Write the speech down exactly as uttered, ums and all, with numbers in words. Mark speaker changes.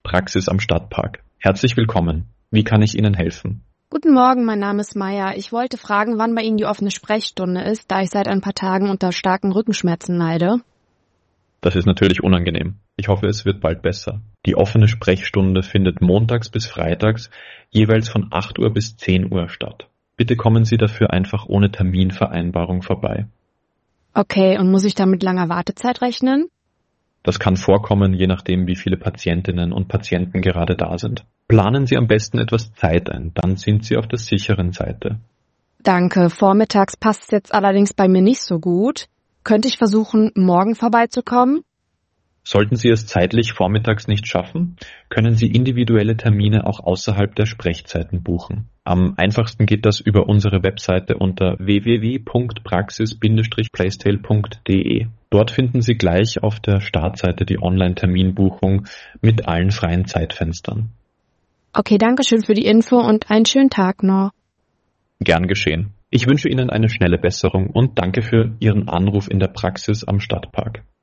Speaker 1: Praxis am Stadtpark. Herzlich willkommen. Wie kann ich Ihnen helfen?
Speaker 2: Guten Morgen, mein Name ist Maya. Ich wollte fragen, wann bei Ihnen die offene Sprechstunde ist, da ich seit ein paar Tagen unter starken Rückenschmerzen leide.
Speaker 1: Das ist natürlich unangenehm. Ich hoffe, es wird bald besser. Die offene Sprechstunde findet montags bis freitags jeweils von acht Uhr bis zehn Uhr statt. Bitte kommen Sie dafür einfach ohne Terminvereinbarung vorbei.
Speaker 2: Okay, und muss ich da mit langer Wartezeit rechnen?
Speaker 1: Das kann vorkommen, je nachdem, wie viele Patientinnen und Patienten gerade da sind. Planen Sie am besten etwas Zeit ein, dann sind Sie auf der sicheren Seite.
Speaker 2: Danke, vormittags passt es jetzt allerdings bei mir nicht so gut. Könnte ich versuchen, morgen vorbeizukommen?
Speaker 1: Sollten Sie es zeitlich vormittags nicht schaffen, können Sie individuelle Termine auch außerhalb der Sprechzeiten buchen. Am einfachsten geht das über unsere Webseite unter w w w punkt praxis Bindestrich playstyle punkt d e. Dort finden Sie gleich auf der Startseite die Online-Terminbuchung mit allen freien Zeitfenstern.
Speaker 2: Okay, danke schön für die Info und einen schönen Tag noch.
Speaker 1: Gern geschehen. Ich wünsche Ihnen eine schnelle Besserung und danke für Ihren Anruf in der Praxis am Stadtpark.